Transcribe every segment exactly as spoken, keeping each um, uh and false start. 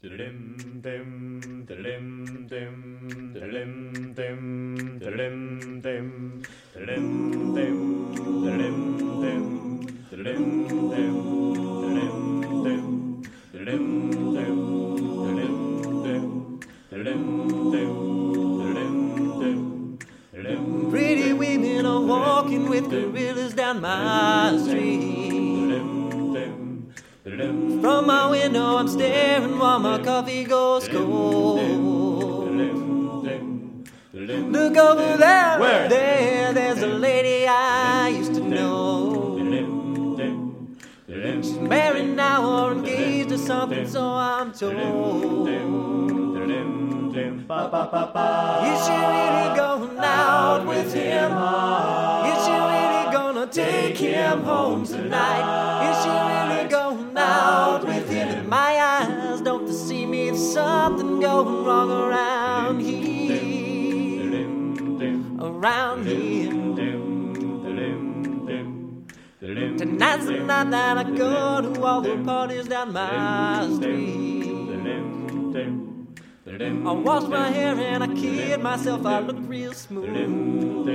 Pretty women are walking with gorillas down my street. From my window I'm staring while my coffee goes cold. Look over there, Where? there, there's a lady I used to know. She's married now or engaged or something, so I'm told. Is she really going out with him? Is she really gonna take him home tonight? Is she really going out with him? In my eyes don't deceive me, there's something going wrong around here. Around here. Tonight's the night that I go to all the parties down my street. I wash my hair and I kid myself, I look real smooth.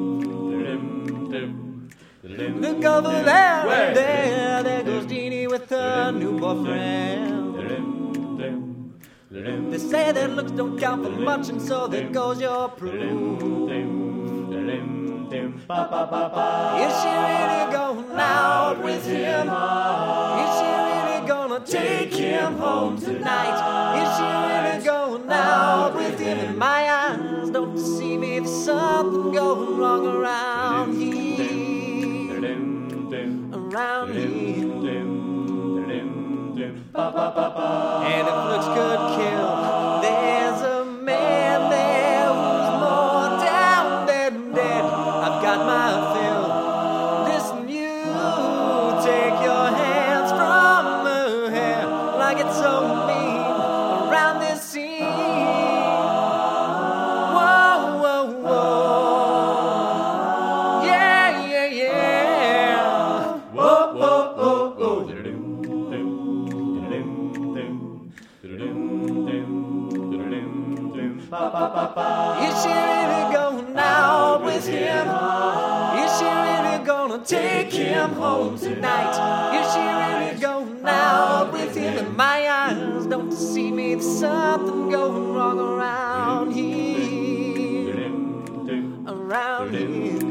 Look over there, Where? there, there goes Jeannie with her new boyfriend. They say that looks don't count for much, and so there goes your proof. Is she really going out with him? Is she really gonna take him home tonight? Is she really going out with him? In my eyes don't deceive me, there's something going wrong around here. Around here. And if looks could kill, there's a man there who's more down than dead. I've got my fill. Listen, you take your hands from her hair like it's so mean around this scene. Whoa, whoa, whoa. Yeah, yeah, yeah. Whoa, whoa, whoa, whoa. Is she really going out with him? Is she really gonna take him home tonight? Is she really going out with him? And my eyes don't deceive me, there's something going wrong around here. Around here.